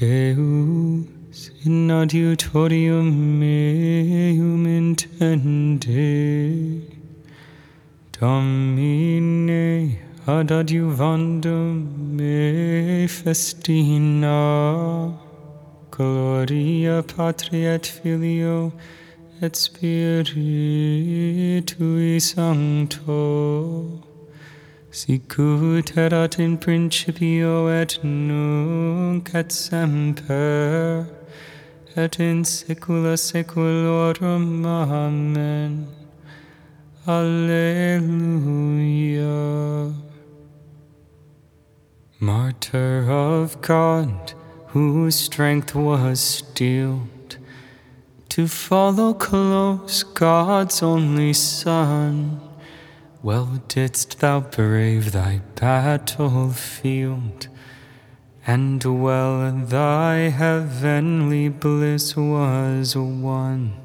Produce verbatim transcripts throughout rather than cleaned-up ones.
Deus in adiutorium meum intende, Domine ad adiuvandum me festina, Gloria Patri et Filio et Spiritui Sancto, sicut erat in principio et nunc et semper, et in saecula saeculorum. Amen. Alleluia. Martyr of God, whose strength was steeled to follow close God's only Son, well didst thou brave thy battlefield, and well thy heavenly bliss was won.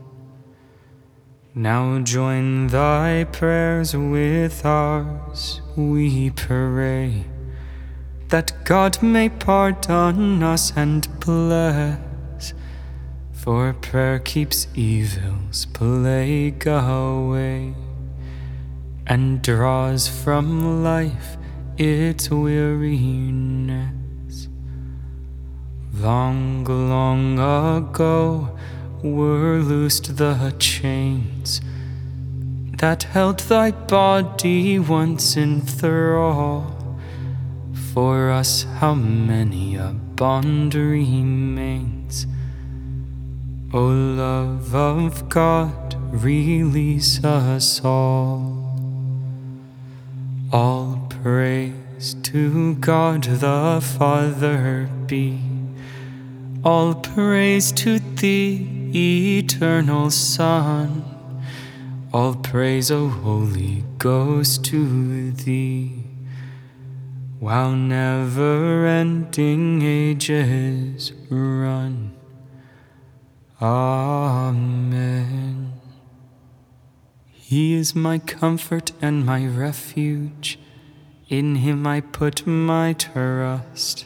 Now join thy prayers with ours, we pray, that God may pardon us and bless, for prayer keeps evil's plague away, and draws from life its weariness. Long, long ago were loosed the chains that held thy body once in thrall. For us how many a bond remains. O love of God, release us all. All praise to God the Father be, all praise to thee, eternal Son, all praise, O Holy Ghost, to thee, while never-ending ages run. Amen. He is my comfort and my refuge, in him I put my trust.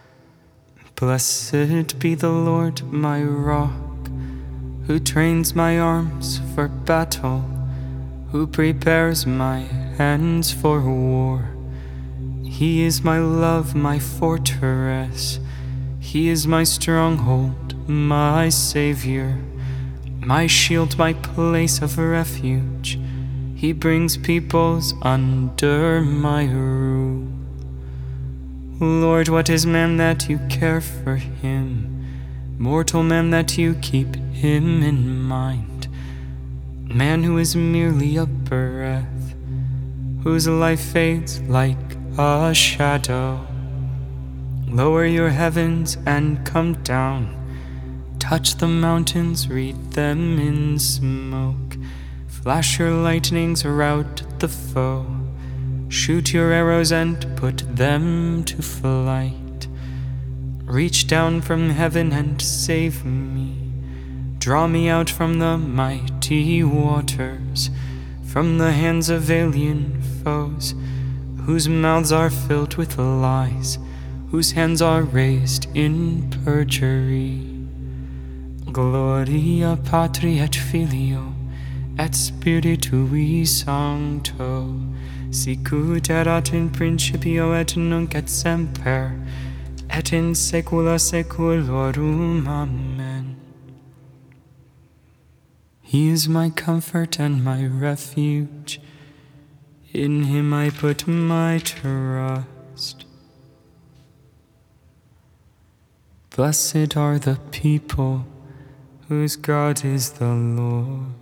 Blessed be the Lord my rock, who trains my arms for battle, who prepares my hands for war. He is my love, my fortress, he is my stronghold, my Savior, my shield, my place of refuge. He brings peoples under my rule. Lord, what is man that you care for him? Mortal man that you keep him in mind? Man who is merely a breath, whose life fades like a shadow. Lower your heavens and come down. Touch the mountains, wreath them in smoke. Flash your lightnings, rout the foe. Shoot your arrows and put them to flight. Reach down from heaven and save me. Draw me out from the mighty waters, from the hands of alien foes, whose mouths are filled with lies, whose hands are raised in perjury. Gloria Patri et Filio et Spiritui Sancto, sicut erat in principio et nunc et semper, et in saecula saeculorum. Amen. He is my comfort and my refuge, in him I put my trust. Blessed are the people whose God is the Lord.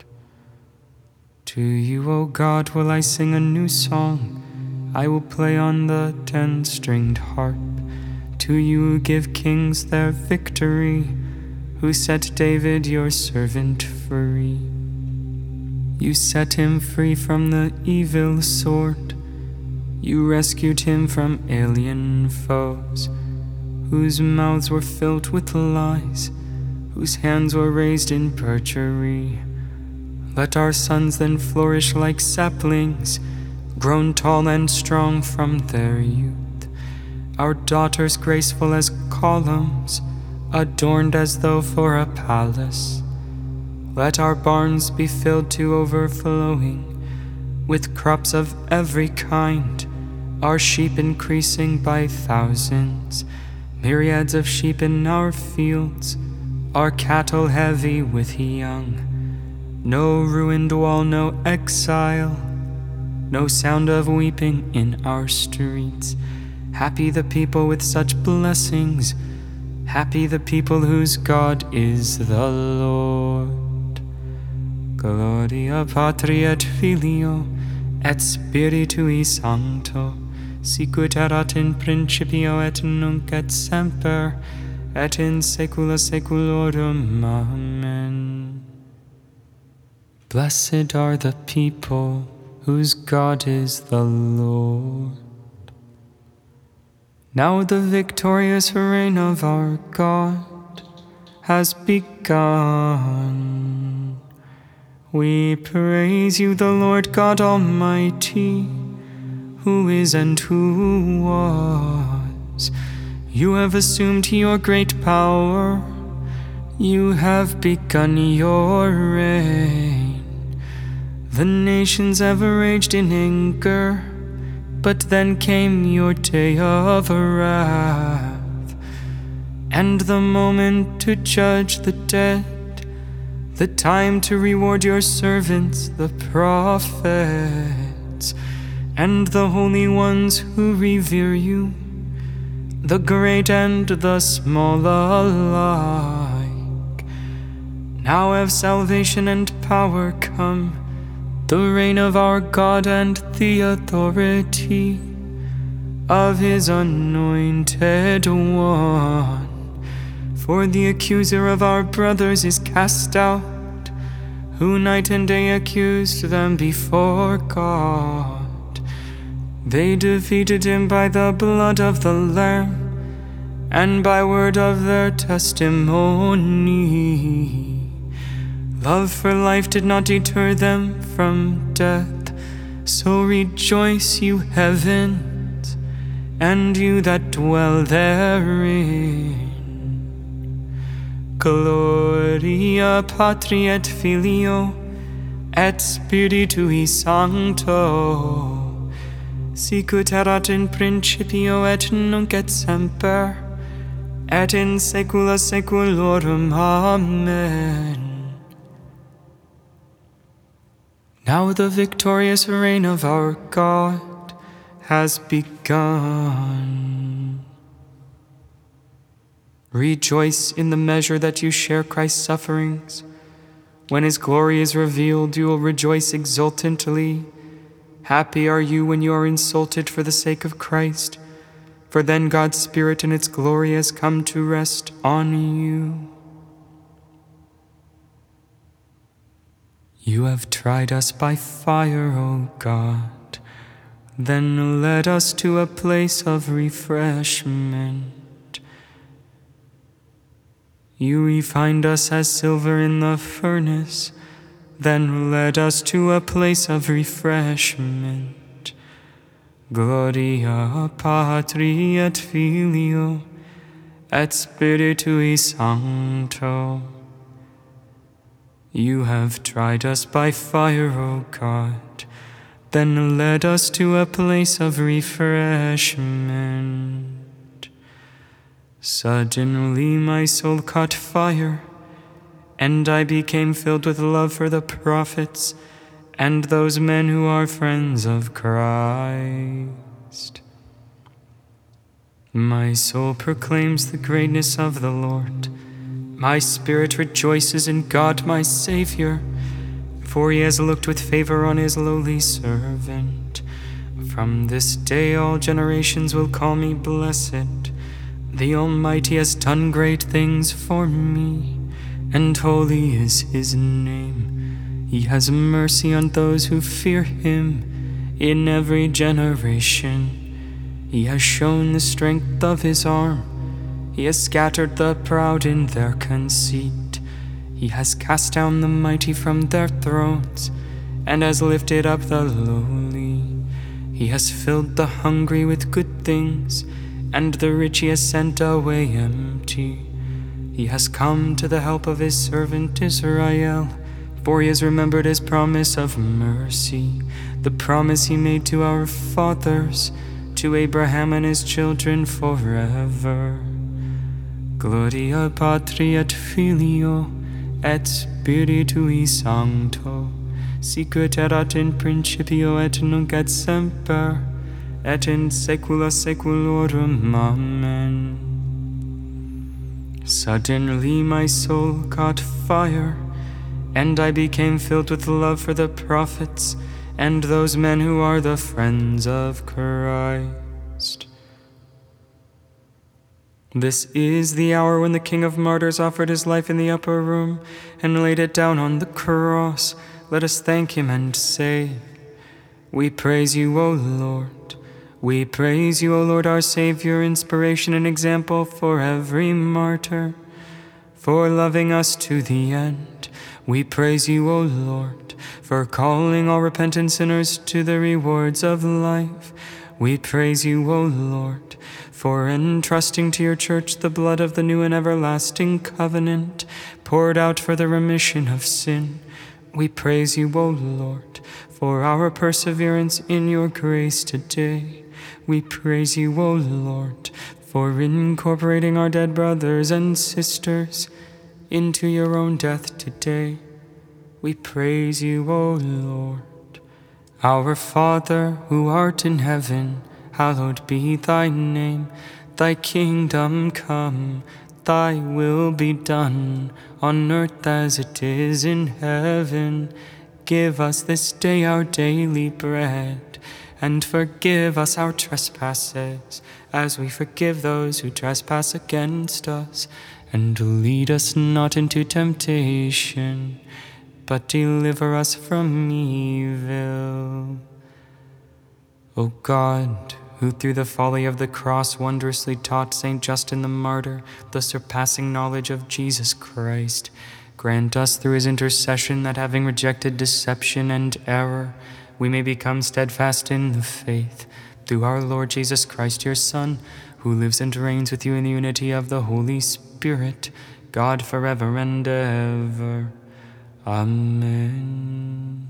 To you, O God, will I sing a new song. I will play on the ten-stringed harp. To you who give kings their victory, who set David your servant free. You set him free from the evil sword. You rescued him from alien foes, whose mouths were filled with lies, whose hands were raised in perjury. Let our sons then flourish like saplings, grown tall and strong from their youth. our daughters graceful as columns, adorned as though for a palace. Let our barns be filled to overflowing with crops of every kind, our sheep increasing by thousands, myriads of sheep in our fields, our cattle heavy with young. No ruined wall, no exile, no sound of weeping in our streets. Happy the people with such blessings, happy the people whose God is the Lord. Gloria Patri et Filio et Spiritui Sancto, sicut erat in principio et nunc et semper, et in saecula saeculorum. Amen. Blessed are the people whose God is the Lord. Now the victorious reign of our God has begun. We praise you, the Lord God Almighty, who is and who was. You have assumed your great power. You have begun your reign. The nations ever raged in anger, but then came your day of wrath, and the moment to judge the dead, the time to reward your servants, the prophets, and the holy ones who revere you, the great and the small alike. Now have salvation and power come, the reign of our God and the authority of his anointed one. For the accuser of our brothers is cast out, who night and day accused them before God. They defeated him by the blood of the Lamb and by word of their testimony. Love for life did not deter them from death. So rejoice, you heavens, and you that dwell therein. Gloria Patri et Filio et Spiritui Sancto, sicut erat in principio et nunc et semper, et in saecula saeculorum. Amen. Now the victorious reign of our God has begun. Rejoice in the measure that you share Christ's sufferings. When his glory is revealed, you will rejoice exultantly. Happy are you when you are insulted for the sake of Christ, for then God's Spirit in its glory has come to rest on you. You have tried us by fire, O God. Then led us to a place of refreshment. You refined us as silver in the furnace, then led us to a place of refreshment. Gloria Patri et Filio et Spiritui Sancto. You have tried us by fire, O God, then led us to a place of refreshment. Suddenly my soul caught fire, and I became filled with love for the prophets and those men who are friends of Christ. My soul proclaims the greatness of the Lord. My spirit rejoices in God my Savior, for he has looked with favor on his lowly servant. From this day all generations will call me blessed. The Almighty has done great things for me, and holy is his name. He has mercy on those who fear him in every generation. He has shown the strength of his arm. He has scattered the proud in their conceit. He has cast down the mighty from their thrones, and has lifted up the lowly. He has filled the hungry with good things, and the rich he has sent away empty. He has come to the help of his servant Israel, for he has remembered his promise of mercy, the promise he made to our fathers, to Abraham and his children forever. Gloria Patri et Filio et Spiritui Sancto, sicut erat in principio et nunc et semper, et in saecula saeculorum. Amen. Suddenly my soul caught fire, and I became filled with love for the prophets and those men who are the friends of Christ. This is the hour when the King of Martyrs offered his life in the upper room and laid it down on the cross. Let us thank him and say, we praise you, O Lord. We praise you, O Lord, our Savior, inspiration and example for every martyr, for loving us to the end. We praise you, O Lord, for calling all repentant sinners to the rewards of life. We praise you, O Lord, for entrusting to your church the blood of the new and everlasting covenant, poured out for the remission of sin. We praise you, O Lord, for our perseverance in your grace today. We praise you, O Lord, for incorporating our dead brothers and sisters into your own death today. We praise you, O Lord. Our Father, who art in heaven, hallowed be thy name. Thy kingdom come, thy will be done, on earth as it is in heaven. Give us this day our daily bread, and forgive us our trespasses, as we forgive those who trespass against us. And lead us not into temptation, but deliver us from evil. O God, who through the folly of the cross wondrously taught Saint Justin the Martyr the surpassing knowledge of Jesus Christ, grant us through his intercession that, having rejected deception and error, we may become steadfast in the faith, through our Lord Jesus Christ, your Son, who lives and reigns with you in the unity of the Holy Spirit, God forever and ever. Amen.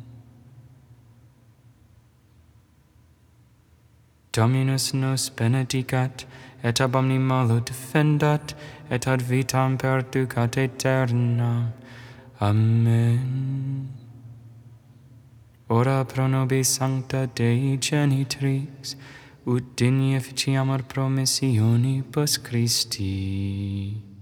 Dominus nos benedicat, et ab omni malo defendat, et ad vitam perducat aeternam. Amen. Ora pro nobis sancta Dei genitrix, ut digni efficiamur promissionibus Christi.